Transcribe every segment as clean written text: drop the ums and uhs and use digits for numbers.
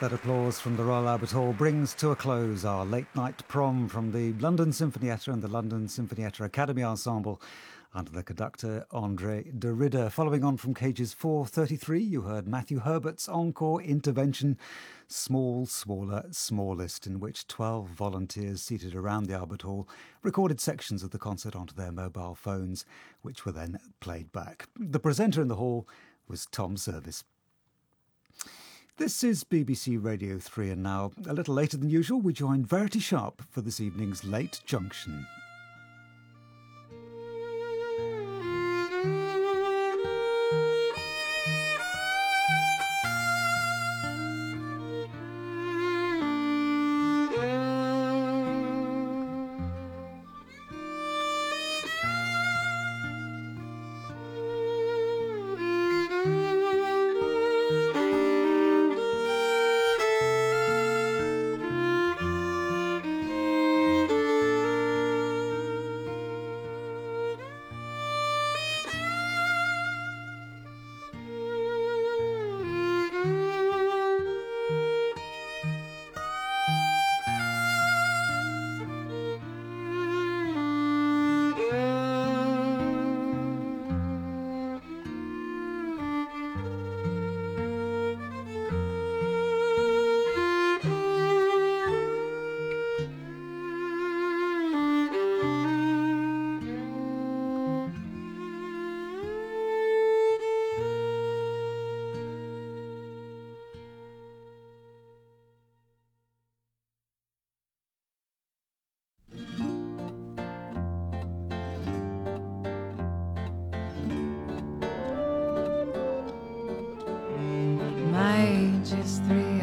That applause from the Royal Albert Hall brings to a close our late night prom from the London Sinfonietta and the London Sinfonietta Academy Ensemble under the conductor André de Ridder. Following on from Cages 433, you heard Matthew Herbert's encore intervention, Small, Smaller, Smallest, in which 12 volunteers seated around the Albert Hall recorded sections of the concert onto their mobile phones, which were then played back. The presenter in the hall was Tom Service. This is BBC Radio 3, and now, a little later than usual, we join Verity Sharp for this evening's Late Junction. My age is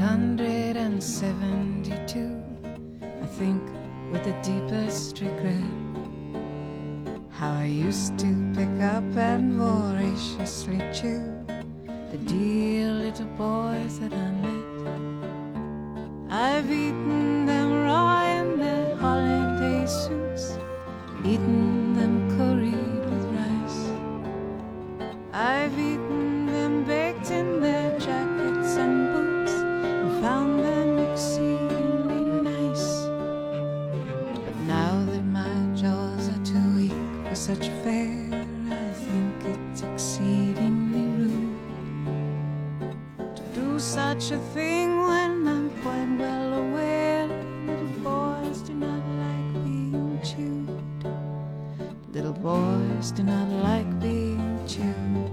372. I think with the deepest regret how I used to pick up and voraciously chew the dear little boys that I met. I've eaten them raw in their holiday suits, eaten them curried with rice. I've eaten them baked in their jackets and boots and found them exceedingly nice. But now that my jaws are too weak for such fare, I think it's exceedingly rude to do such a thing when I'm quite well aware little boys do not like being chewed. Little boys do not like being chewed.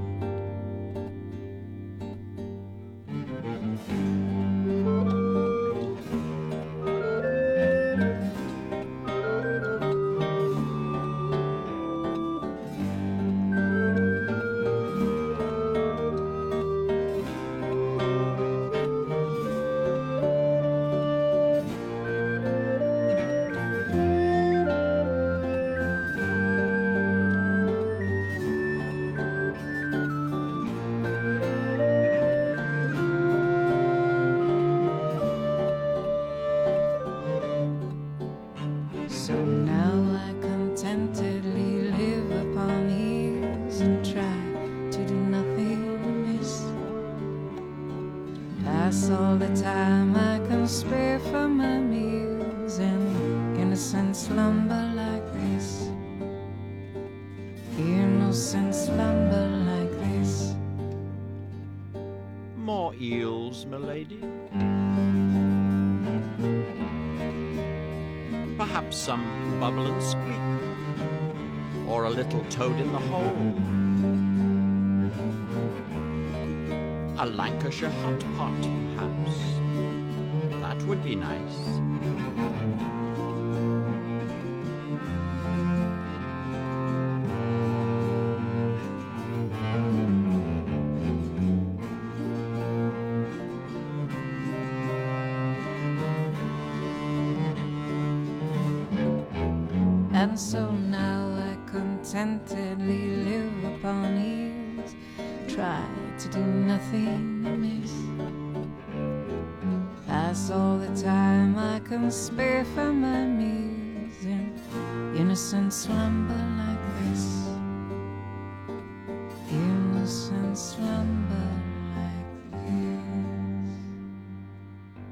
So now I contentedly live upon ears and try to do nothing amiss. Pass all the time I can spare from my meals in innocent slumber like this. Innocent slumber like this. More eels, m'lady? Perhaps some bubble and squeak, or a little toad in the hole. A Lancashire hot pot, perhaps. That would be nice. And so now I contentedly live upon ears, try to do nothing amiss. Pass all the time I can spare from my meals in innocent slumber like this. Innocent slumber like this.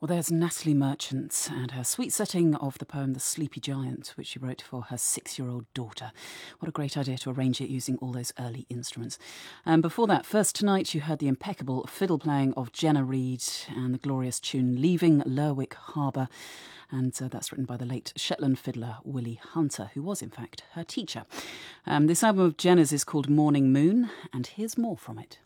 Well, there's Natalie Merchant and her sweet setting of the poem The Sleepy Giant, which she wrote for her 6-year-old daughter. What a great idea to arrange it using all those early instruments. And before that, First Tonight, you heard the impeccable fiddle playing of Jenna Reed and the glorious tune Leaving Lerwick Harbour. And that's written by the late Shetland fiddler Willie Hunter, who was, in fact, her teacher. This album of Jenna's is called Morning Moon, and here's more from it.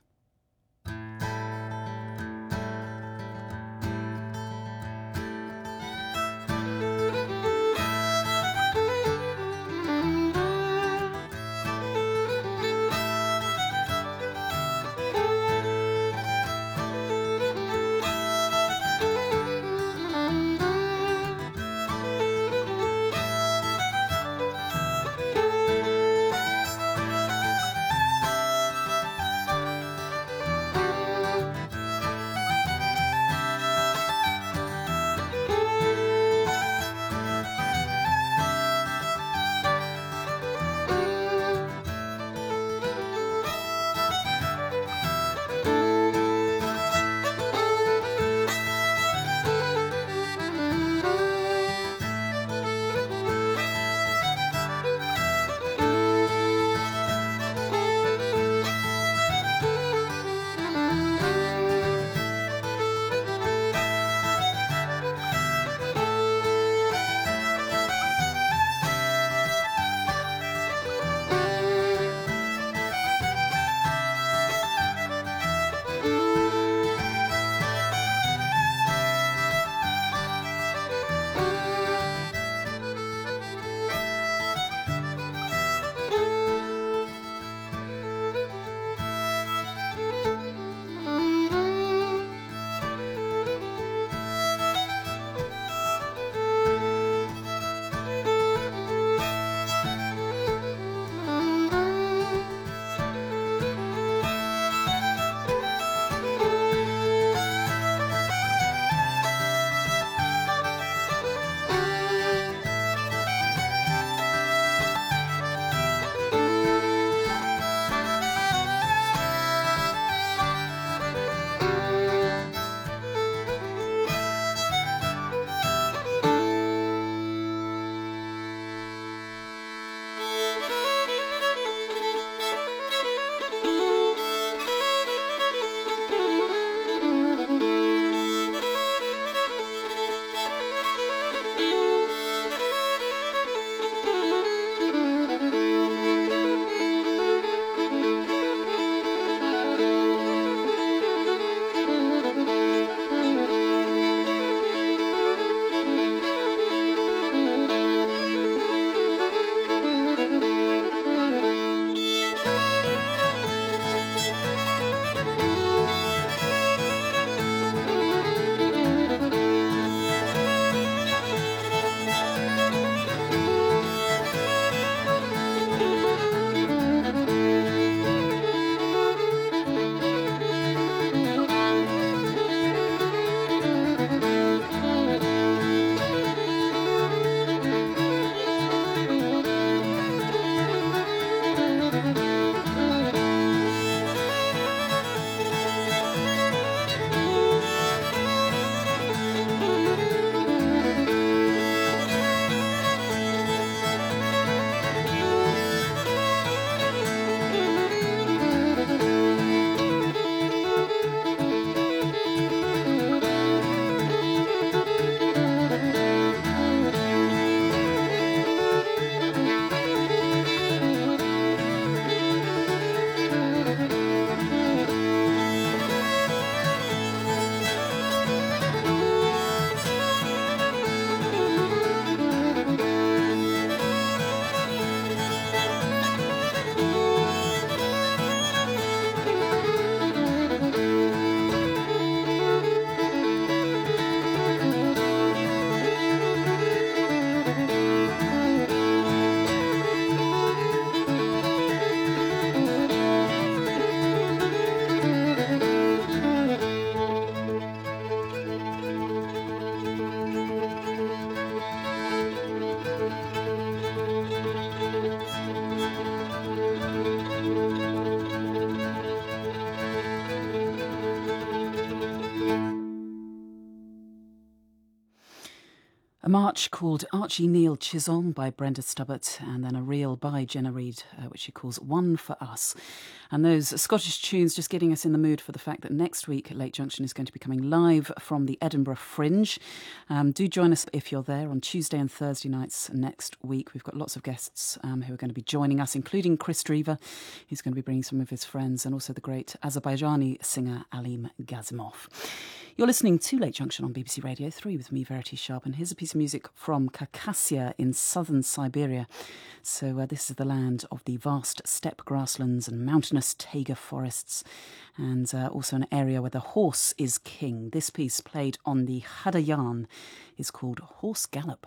A march called Archie Neil Chisholm by Brenda Stubbart, and then a reel by Jenna Reid, which she calls One for Us. And those Scottish tunes just getting us in the mood for the fact that next week Lake Junction is going to be coming live from the Edinburgh Fringe. Do join us if you're there on Tuesday and Thursday nights next week. We've got lots of guests who are going to be joining us, including Chris Drever, who's going to be bringing some of his friends, and also the great Azerbaijani singer Alim Gazimov. You're listening to Lake Junction on BBC Radio 3 with me, Verity Sharp, and here's a piece of music from Khakassia in southern Siberia. So this is the land of the vast steppe grasslands and mountainous taiga forests, and also an area where the horse is king. This piece, played on the Khadayan, is called Horse Gallop.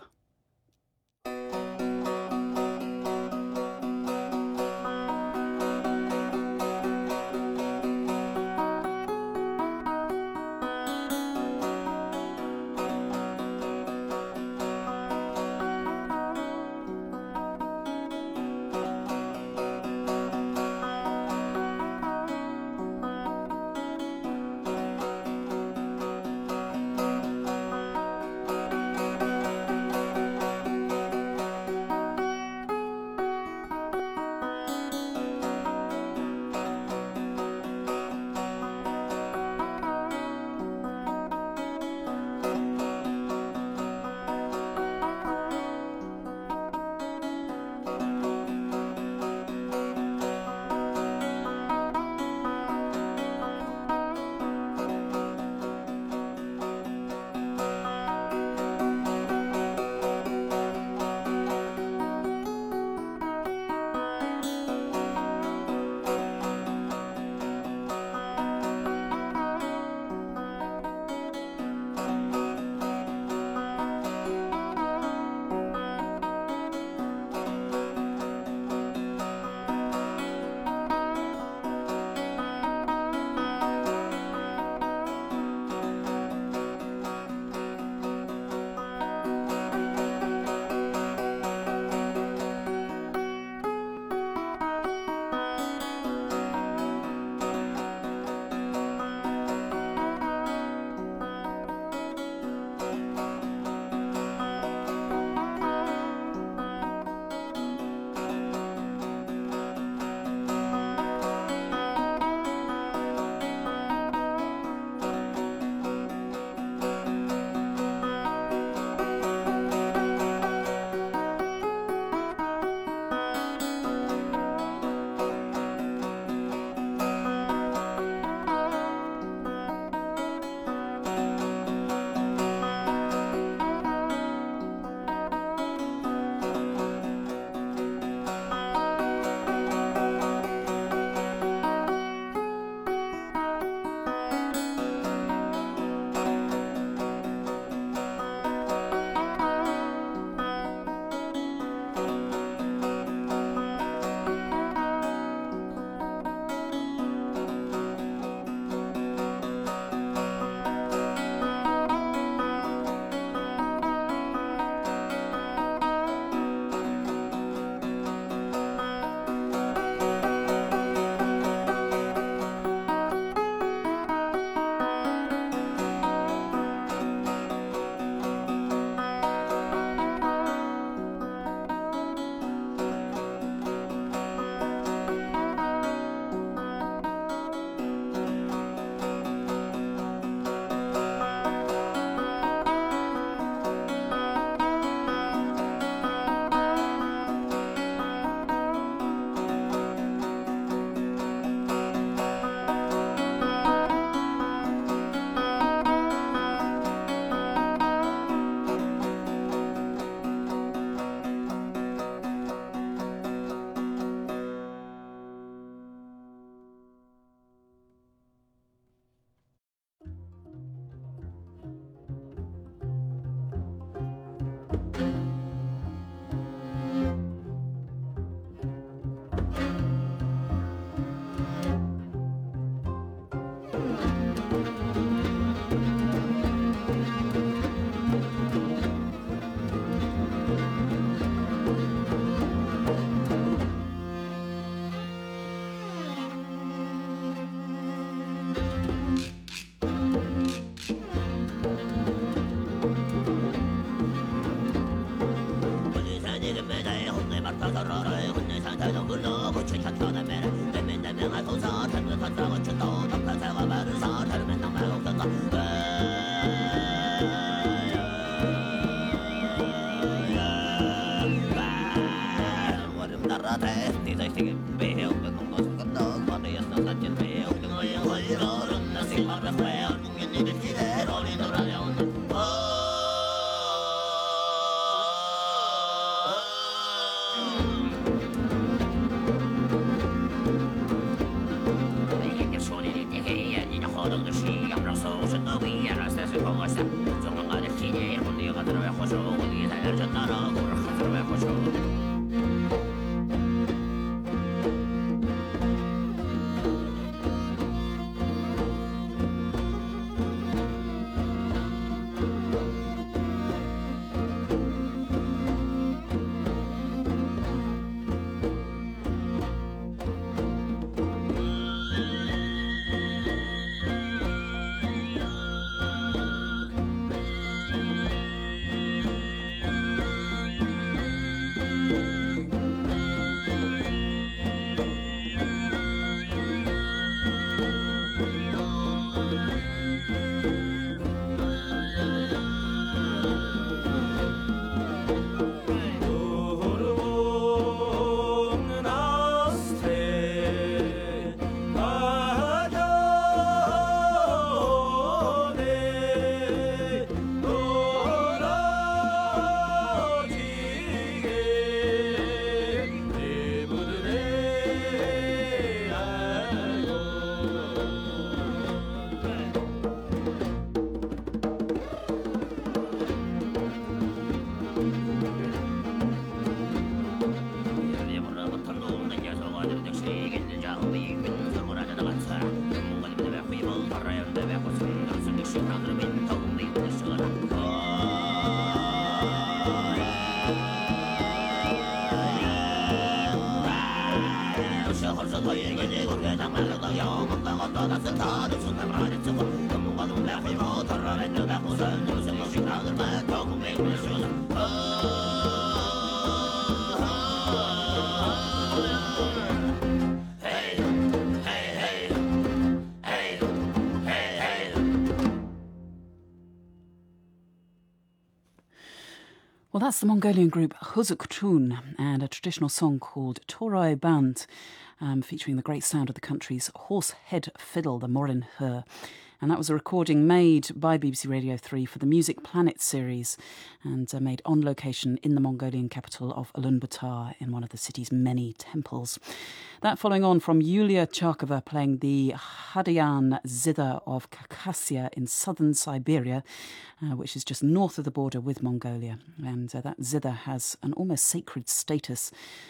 Well, that's the Mongolian group Huzuktun and a traditional song called Toroi Band, featuring the great sound of the country's horse-head fiddle, the Morin Her. And that was a recording made by BBC Radio 3 for the Music Planet series and made on location in the Mongolian capital of Ulaanbaatar in one of the city's many temples. That following on from Yulia Charkova playing the Hadayan Zither of Khakassia in southern Siberia, which is just north of the border with Mongolia. And that zither has an almost sacred status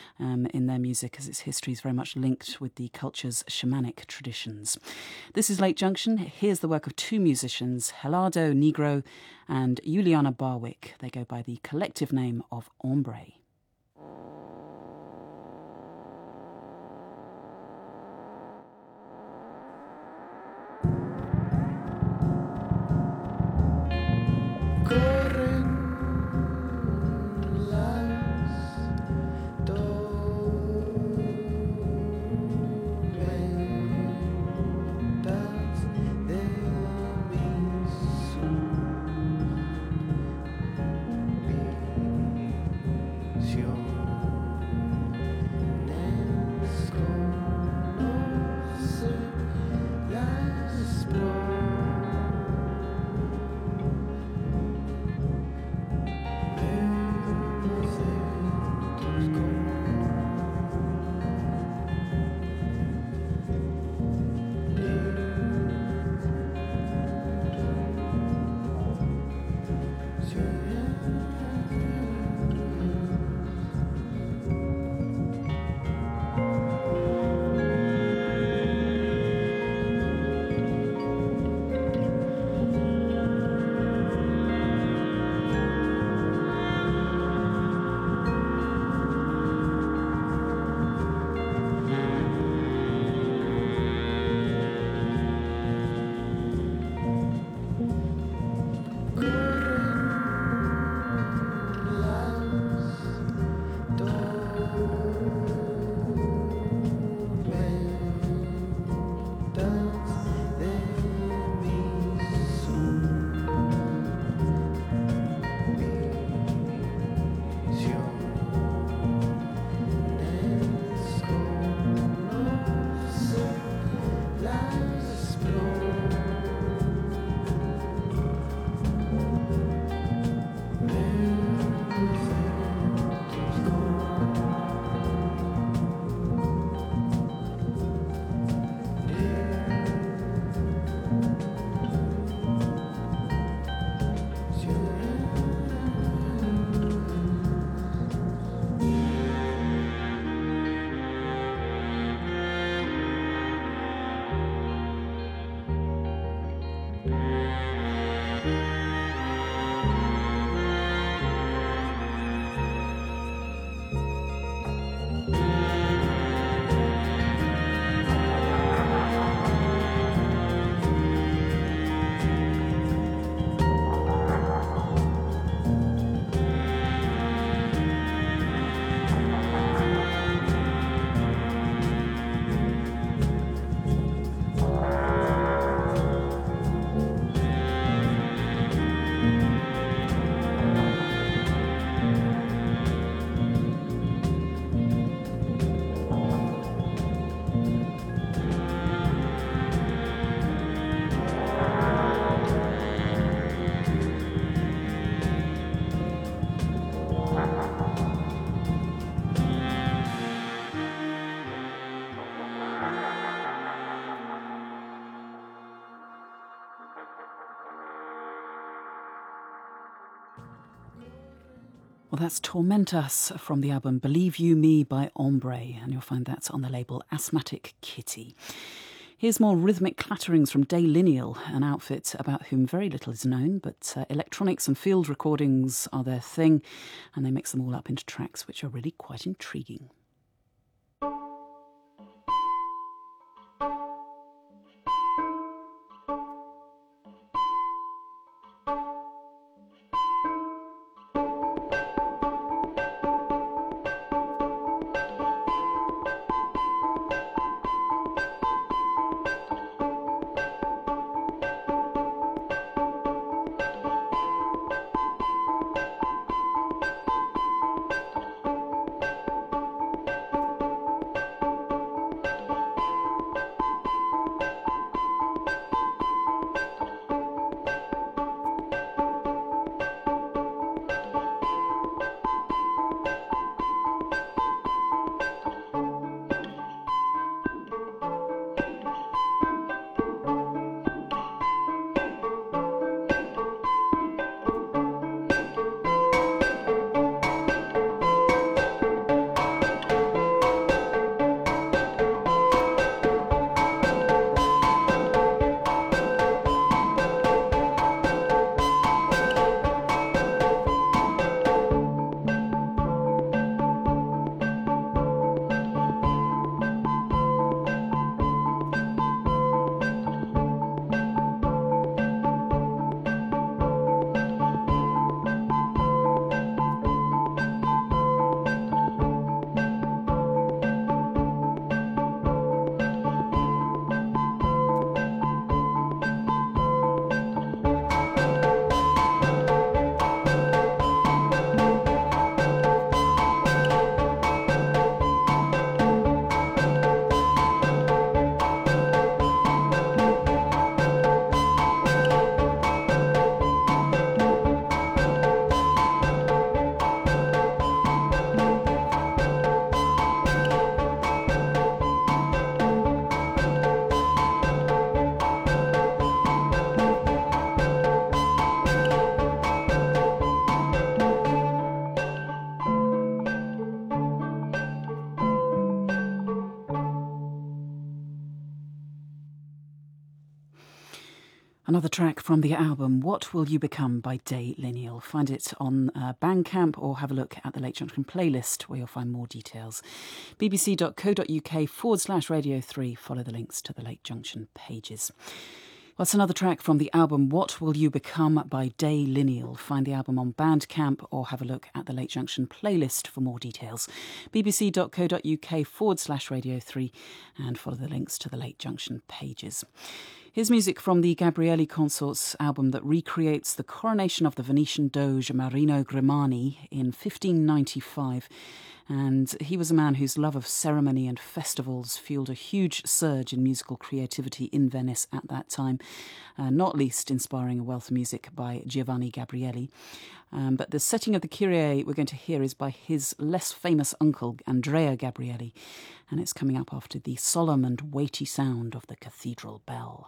in their music, as its history is very much linked with the culture's shamanic traditions. This is Lake Junction. Here's the work of two musicians, Helado Negro and Juliana Barwick. They go by the collective name of Ombre. Well, that's Torment Us from the album Believe You Me by Ombre, and you'll find that's on the label Asthmatic Kitty. Here's more rhythmic clatterings from Day Lineal, an outfit about whom very little is known, but electronics and field recordings are their thing, and they mix them all up into tracks which are really quite intriguing. Another track from the album What Will You Become by Day Lineal. Find it on Bandcamp or have a look at the Late Junction playlist where you'll find more details. bbc.co.uk/Radio 3. Follow the links to the Late Junction pages. Well, it's another track from the album What Will You Become by Day Lineal. Find the album on Bandcamp or have a look at the Late Junction playlist for more details. bbc.co.uk/Radio 3 and follow the links to the Late Junction pages. Here's music from the Gabrielli Consorts album that recreates the coronation of the Venetian Doge Marino Grimani in 1595. And he was a man whose love of ceremony and festivals fueled a huge surge in musical creativity in Venice at that time, not least inspiring a wealth of music by Giovanni Gabrielli. But the setting of the Kyrie we're going to hear is by his less famous uncle, Andrea Gabrielli, and it's coming up after the solemn and weighty sound of the cathedral bell.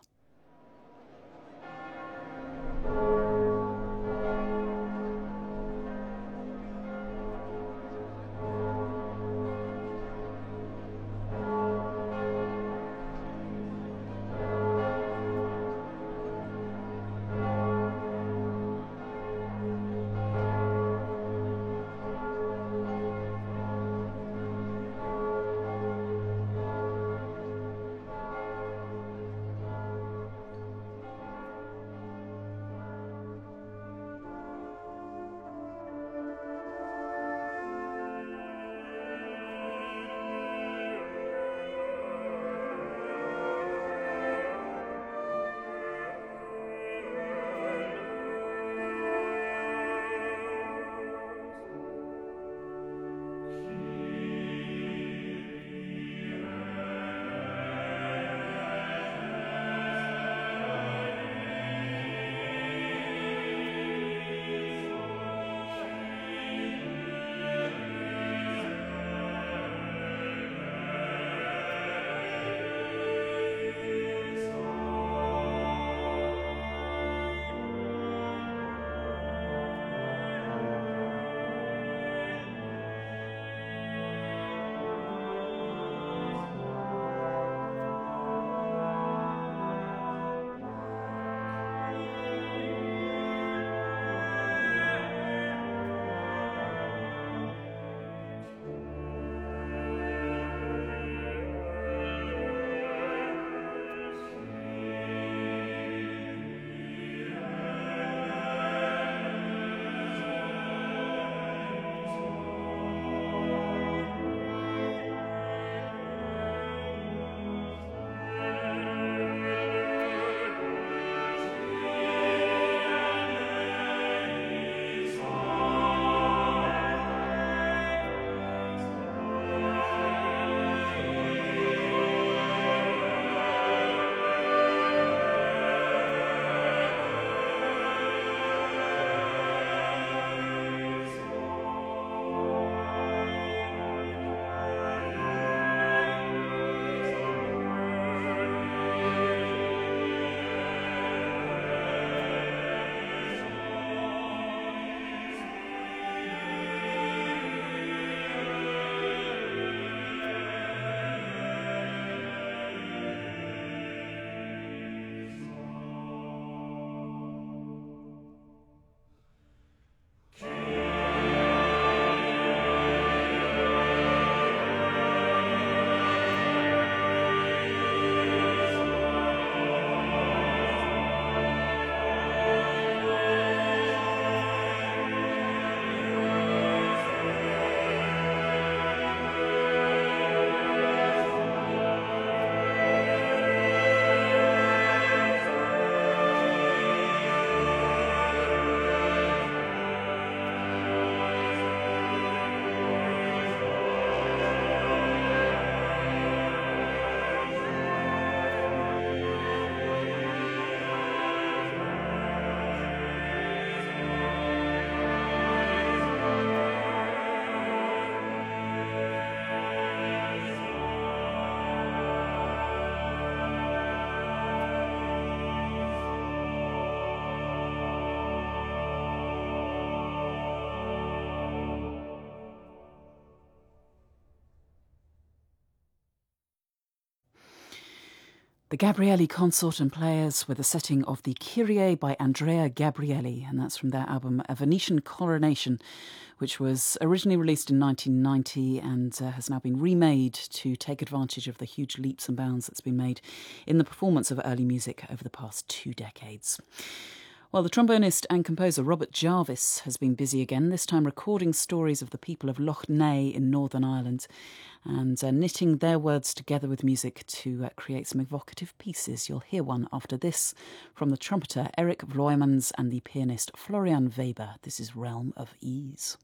The Gabrielli Consort and Players with a setting of the Kyrie by Andrea Gabrielli, and that's from their album A Venetian Coronation, which was originally released in 1990 and has now been remade to take advantage of the huge leaps and bounds that's been made in the performance of early music over the past 2 decades. Well, the trombonist and composer Robert Jarvis has been busy again, this time recording stories of the people of Lough Neagh in Northern Ireland and knitting their words together with music to create some evocative pieces. You'll hear one after this from the trumpeter Eric Vloymans and the pianist Florian Weber. This is Realm of Ease.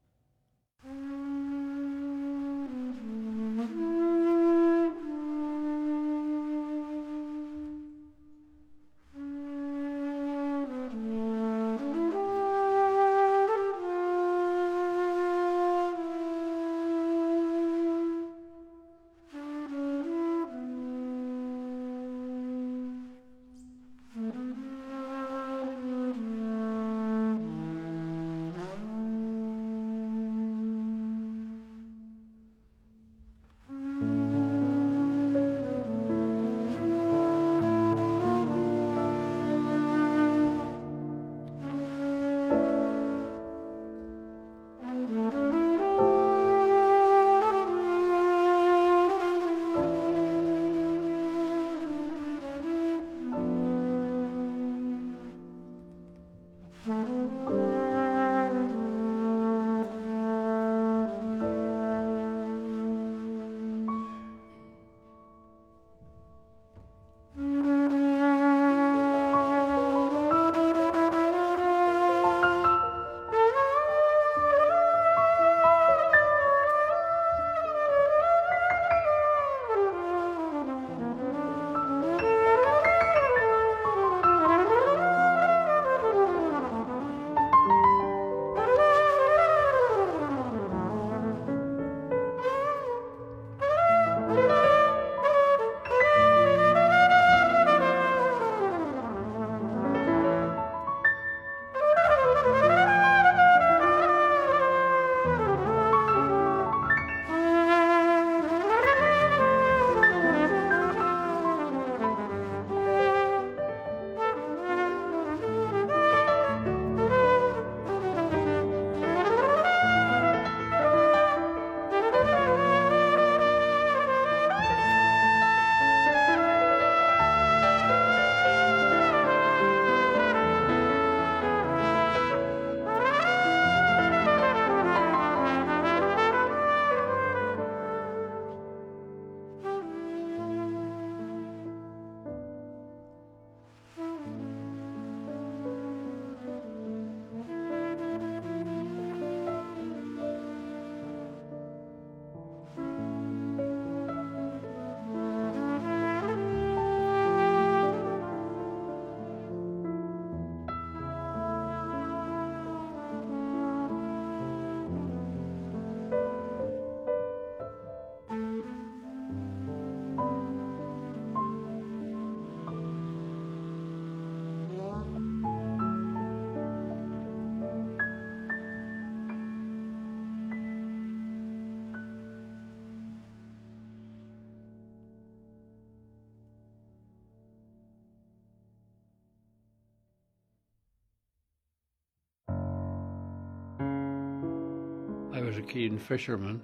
I was a keen fisherman,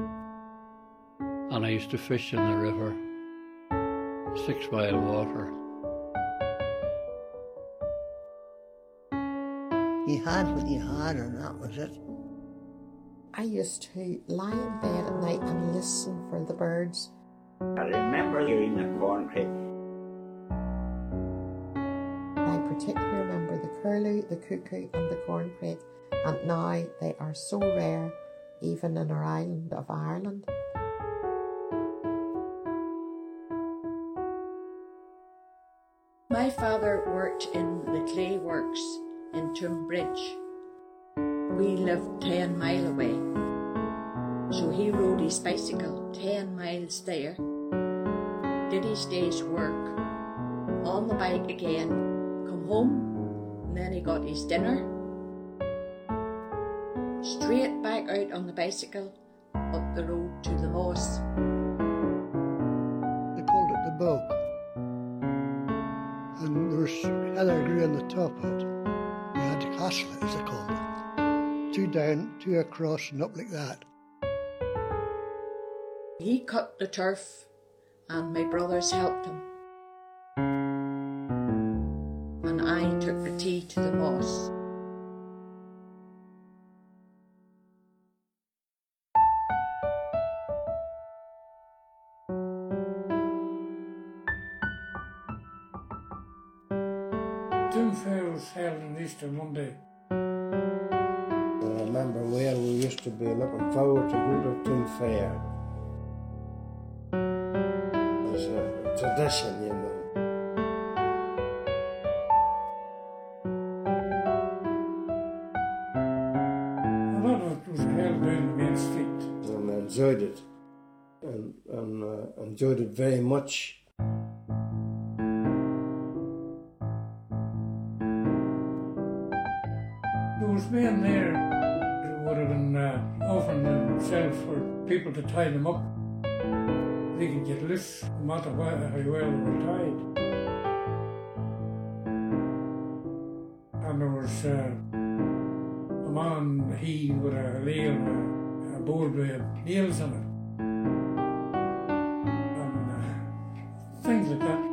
and I used to fish in the river, 6 mile water. You had what you had, and that was it. I used to lie in bed at night and listen for the birds. I remember hearing the corn creek. I particularly remember the curlew, the cuckoo and the corn crake, and now they are so rare even in our island of Ireland. My father worked in the clay works in Tunbridge. We lived 10 miles away, so he rode his bicycle 10 miles there, did his day's work, on the bike again, come home, and then he got his dinner, straight back out on the bicycle, up the road to the Moss. They called it the boat. and there was heather grew on the top of it. We had to castle it, as they called it. 2 down, 2 across, and up like that. He cut the turf, and my brothers helped him. And I took the tea to the moss. Tim Fair was held on Easter Monday. I remember well, we used to be looking forward to go to Tim Fair. It was a tradition, you know. A lot of it was held down the main street. And I enjoyed it, and enjoyed it very much. There was men there who would have been offering themselves for people to tie them up. They could get loose no matter how well they were tied. And there was a man, he with a lay on a board with nails on it. And things like that.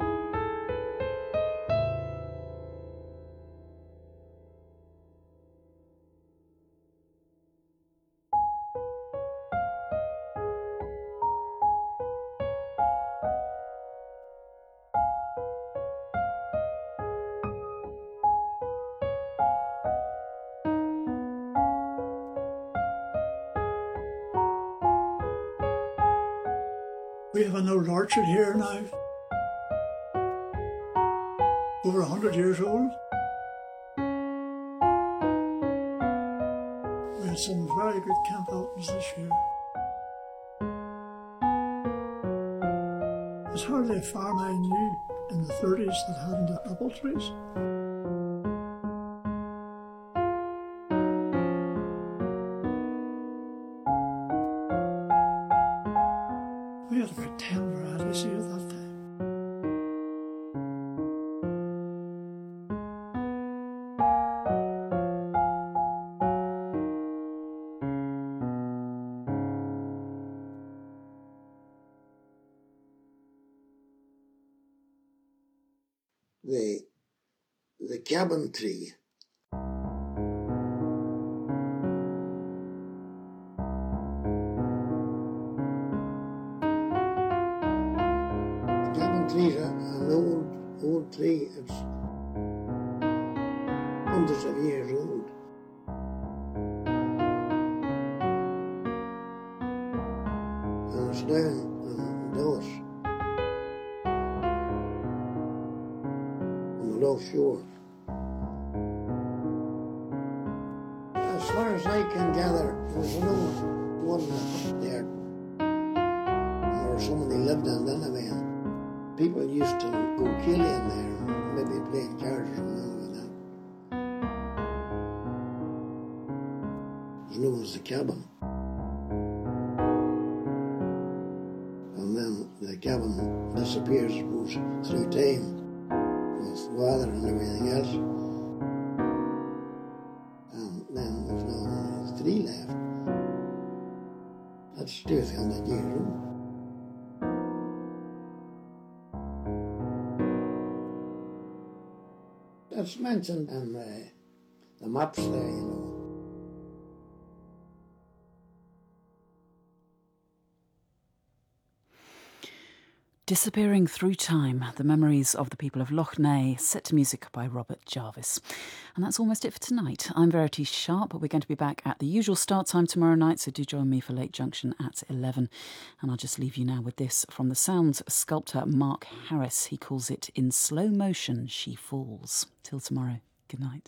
We have an old orchard here now, over 100 years old. We had some very good camp outings this year. There's hardly a farm I knew in the 30s that hadn't apple trees. We had about 10 varieties here at that time. The cabin tree. Trees, an old tree. It's hundreds of years old. And it's down in Dawes, on the Lough Shore. As far as I can gather, there's no one there. Or somebody lived in it anyway. People used to go killing there, maybe playing cards or something like that. As known as the cabin. And then the cabin disappears, I suppose, through time, with weather and everything else. And then there's now only 3 left. That's 200 years old. It's mentioned in the maps there, you know. Disappearing Through Time, the memories of the people of Lough Neagh, set to music by Robert Jarvis. And that's almost it for tonight. I'm Verity Sharp, but we're going to be back at the usual start time tomorrow night, so do join me for Lake Junction at 11. And I'll just leave you now with this from the sound sculptor Mark Harris. He calls it In Slow Motion She Falls. Till tomorrow, good night.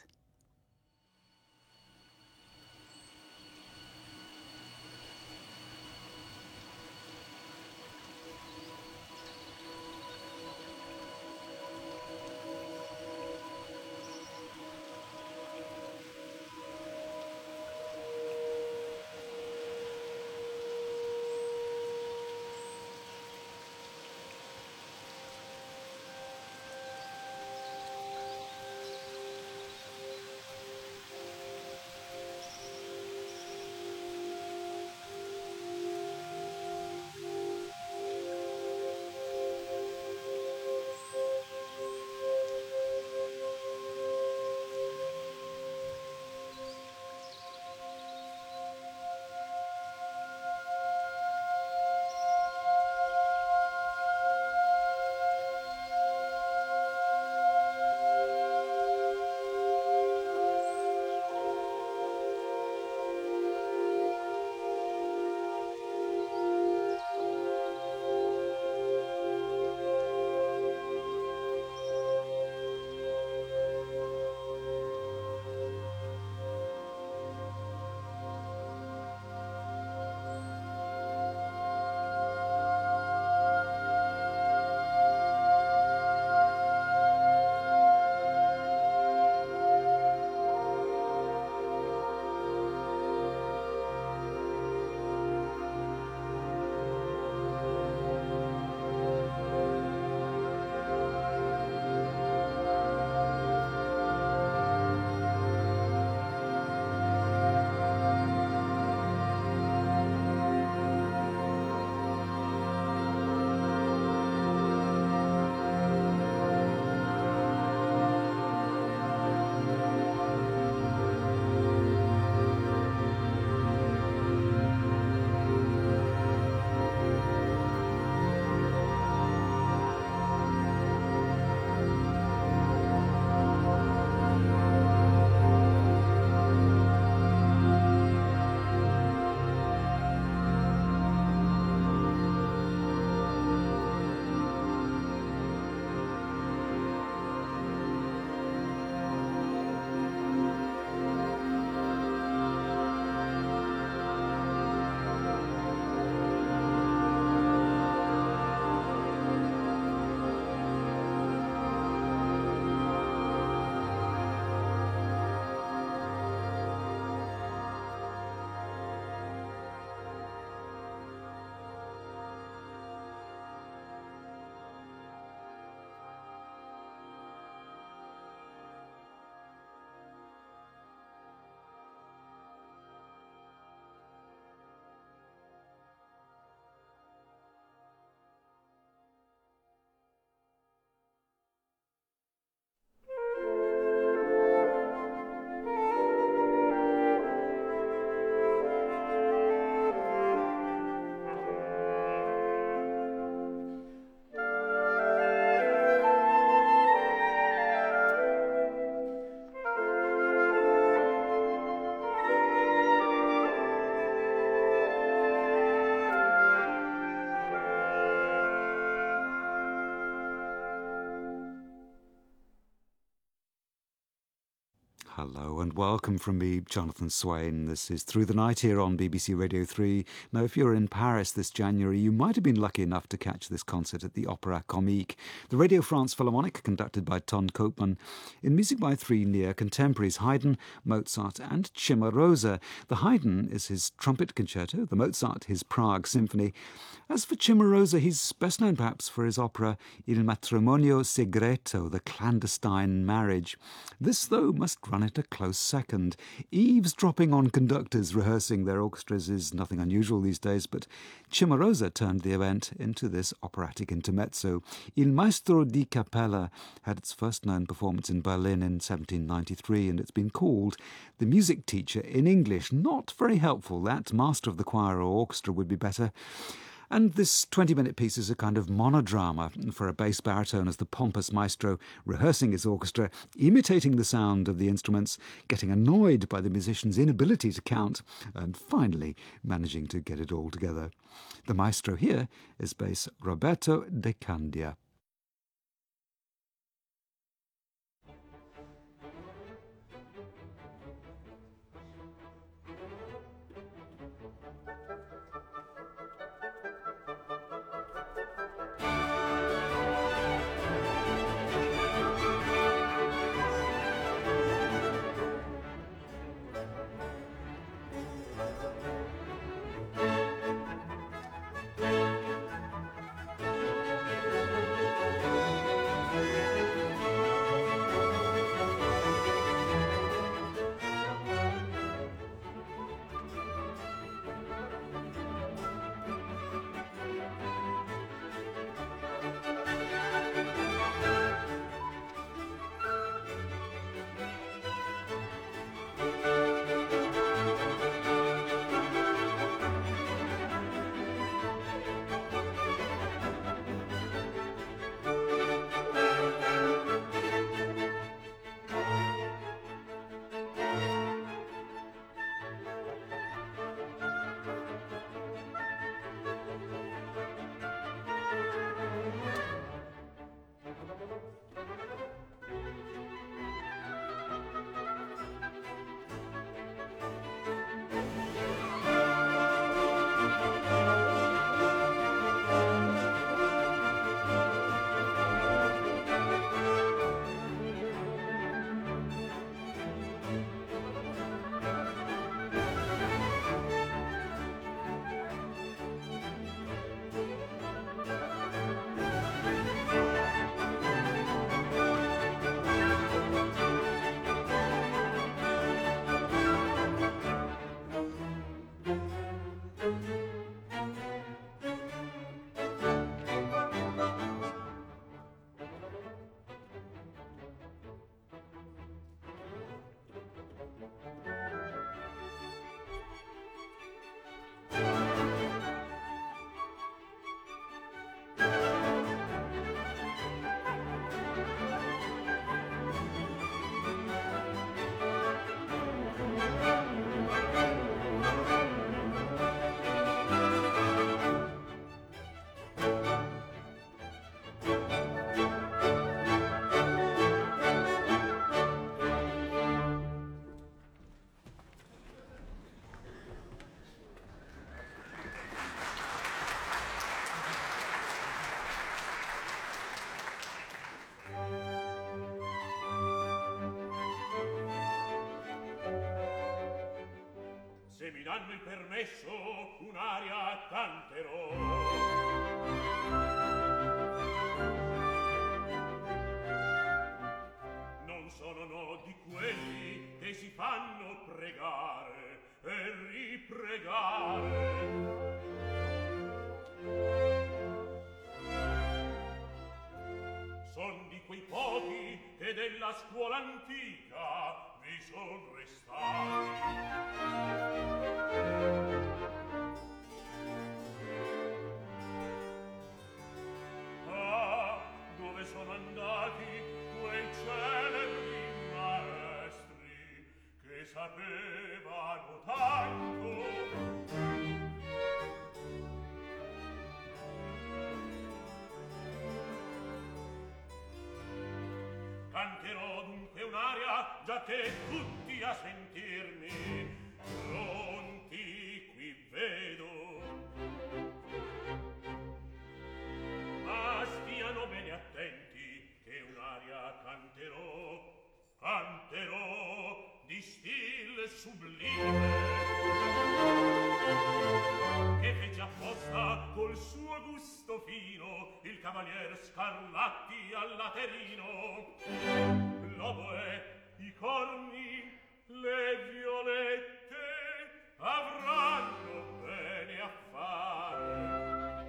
Hello and welcome from me, Jonathan Swain. This is Through the Night here on BBC Radio 3. Now, if you're in Paris this January, you might have been lucky enough to catch this concert at the Opéra Comique, the Radio France Philharmonic, conducted by Ton Koopman, in music by three near contemporaries, Haydn, Mozart and Cimarosa. The Haydn is his trumpet concerto, the Mozart his Prague Symphony. As for Cimarosa, he's best known perhaps for his opera Il Matrimonio Segreto, the clandestine marriage. This, though, must run at a close second. Eavesdropping on conductors rehearsing their orchestras is nothing unusual these days, but Cimarosa turned the event into this operatic intermezzo. Il Maestro di Cappella had its first known performance in Berlin in 1793, and it's been called the music teacher in English. Not very helpful, that. Master of the choir or orchestra would be better. And this 20-minute piece is a kind of monodrama for a bass baritone as the pompous maestro rehearsing his orchestra, imitating the sound of the instruments, getting annoyed by the musicians' inability to count, and finally managing to get it all together. The maestro here is bass Roberto De Candia. Se mi danno il permesso, un'aria canterò. Non sono no di quelli che si fanno pregare e ripregare. Son di quei pochi che della scuola antica vi son restati. Ah, dove sono andati quei celebri maestri che sapevano tanto? Canterò dunque un'aria basta, già che tutti a sentirmi pronti qui vedo. Ma stiano bene attenti che un'aria canterò di stil sublime, che fece apposta col suo gusto fino il cavalier Scarlatti al laterino. L'oboe, i corni, le violette avranno bene a fare.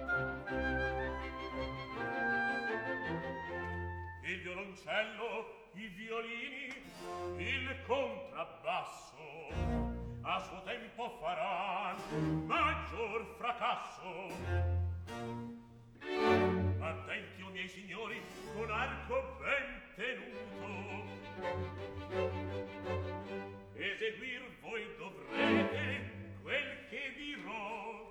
Il violoncello, i violini, il contrabbasso a suo tempo faran maggior fracasso. Attenti, o miei signori, con arco ben tenuto, eseguir voi dovrete quel che dirò.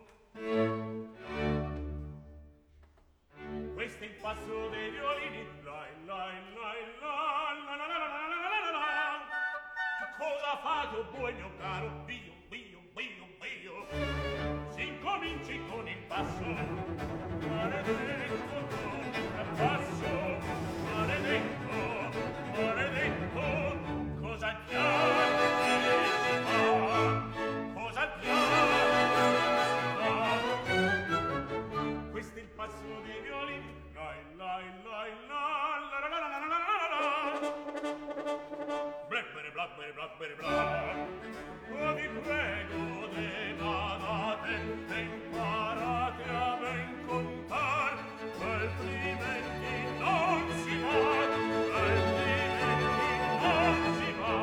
Questo è il passo dei violini, la la la la la la la la la la. Cosa fate, o buon mio caro? Dio, Dio, Dio, Dio. Si incominci con il passo, maledetto contrappasso, maledetto, maledetto. Cosa diavolo si fa? Cosa diavolo si fa? Questo è il passo dei violini, la la la la la la la la la la. Blackberry, blackberry, blackberry, black. Oh, vi prego, devadate e imparate a ben contar, altrimenti non si va, altrimenti non si va.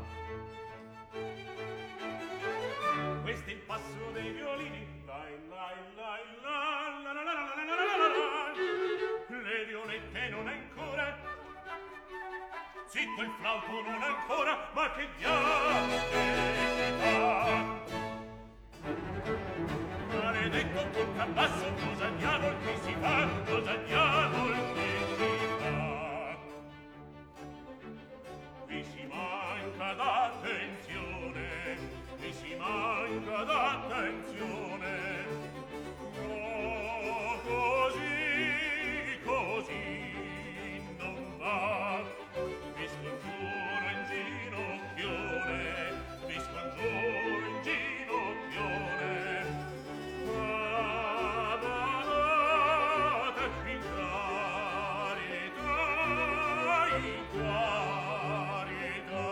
Questo è il passo dei violini, la la la la la la la la la la la. Le violette non ancora, zitto il flauto non ancora, ma che diavolo che si fa? Maledetto contrabbasso, cosa diavolo che si fa? Cosa diavolo che si fa? Vi si manca d'attenzione, vi si manca d'attenzione. No, così, così non va. Vi scongiuro in ginocchione, vi scongiuro in ginocchione. Badate in carità, in carità.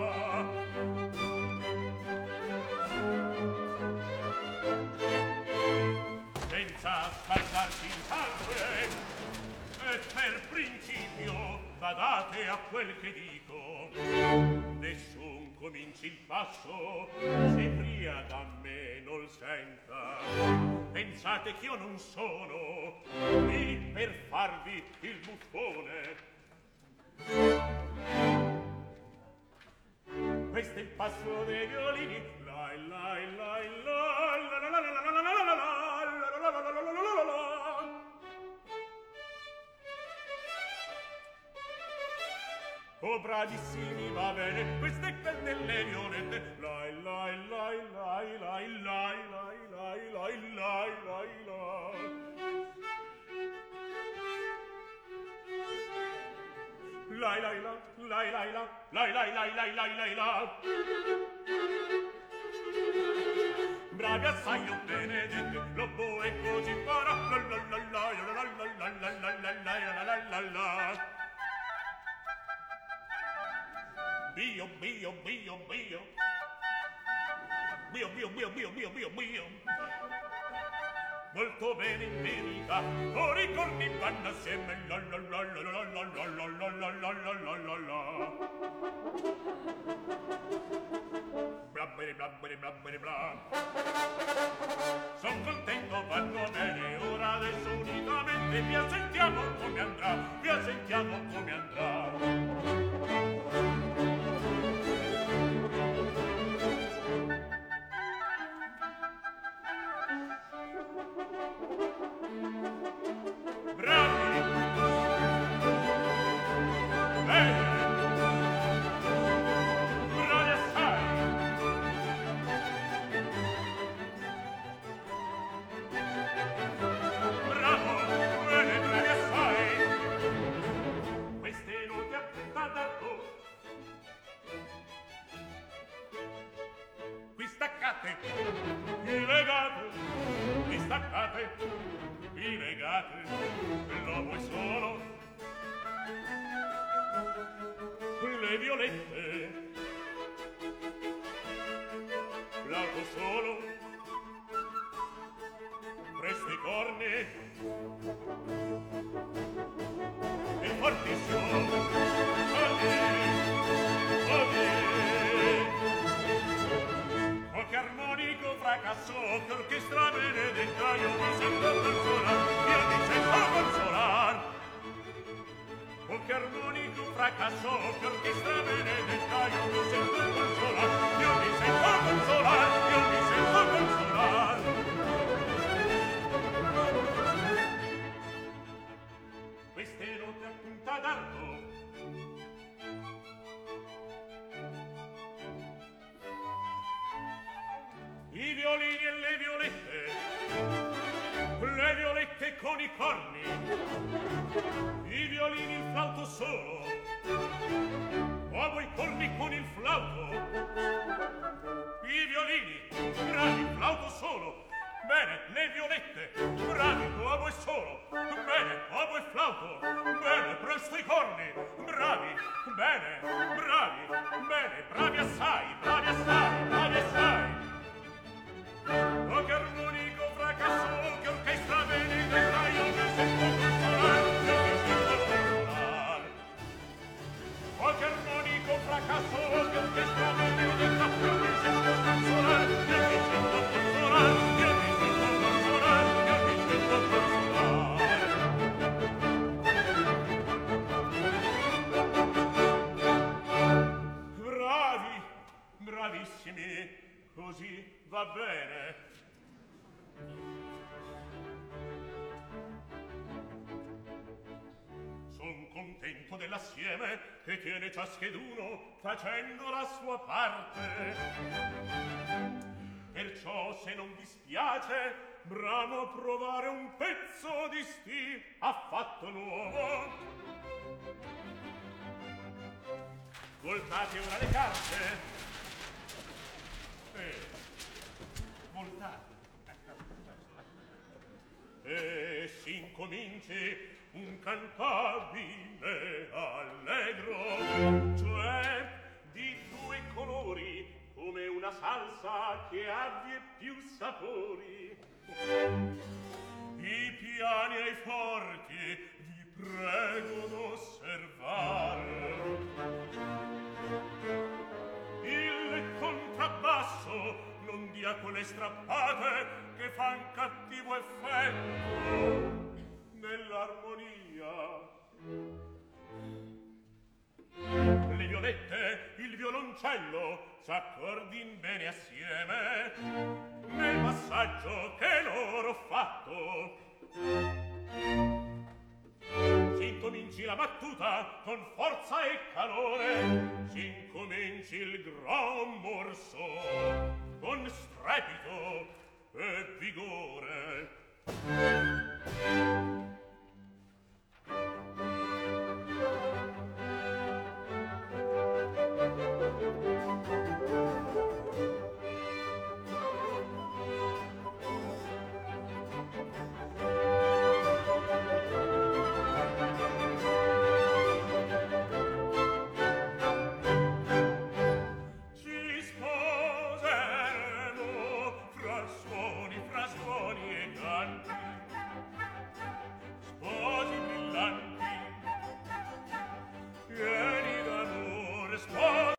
Senza scaldarsi il sangue, e per principio badate a quel che dico. Nessun cominci il passo se pria da me non senta. Pensate che io non sono lì per farvi il buffone. Questo è il passo dei violini, la la la la la la la la la la la la la. Oh, bravissimi, va bene, queste è quel delle violette. Lai, lai, lai, lai, lai, lai, lai, lai, lai, lai, lai, lai. Lai, lai, la, lai, lai, la, lai, lai, lai, lai, lai, lai, la. Bravi assai, o benedette, l'oboe così farà. La, la, la, la, la, la, la, la, la, la, la, la, la, la. Bio, bio, bio, bio. Bio, bio, bio, bio, bio, bio, bio. Molto bene in verità, o ricordi vanno assieme. La la la la la la la la la la la la la la. Blabberi, blabberi, blabberi, bla. Son contento, vanno bene, ora adesso unitamente vi assentiamo come andrà, vi assentiamo come andrà. staccate, vi legate, l'uomo è solo, le violette, flauto solo, presto i corni, e fortissimo, qualche armonico fracasso, che orchestra benedetta, io mi sento consolar, io mi sento consolar. Qualche armonico fracasso, che orchestra benedetta, io mi sento consolar, io mi sento consolar, io mi sento consolar. Queste note a punta d'arco, i violini e le violette con i corni, i violini, il flauto solo, uomo i corni con il flauto, i violini, bravi, il flauto solo, bene, le violette, bravi, l'uomo è solo, bene, uomo e flauto, bene, presto i corni, bravi, bene, bravi assai, bravi assai, bravi assai. Oh, che armonico fracasso, che orchestra benedetta, io mi sento consolar, io mi sento consolar. Oh, che armonico fracasso, che orchestra benedetta, io mi sento consolar, io mi sento consolar, io mi sento consolar, io mi sento consolar. Bravi, bravissimi, così va bene. Son contento dell'assieme che tiene ciascheduno facendo la sua parte. Perciò se non dispiace bramo provare un pezzo di sti affatto nuovo. Voltate ora le carte. Voltate. E si incominci un cantabile allegro, cioè di due colori, come una salsa che abbia più sapori. I piani e i forti vi prego d'osservare. Il contrabbasso non dia quelle strappate che fan cattivo effetto nell'armonia. Le violette, il violoncello s'accordin bene assieme nel passaggio che loro ho fatto. Si incominci la battuta con forza e calore, si incominci il gran morso con strepito e vigore.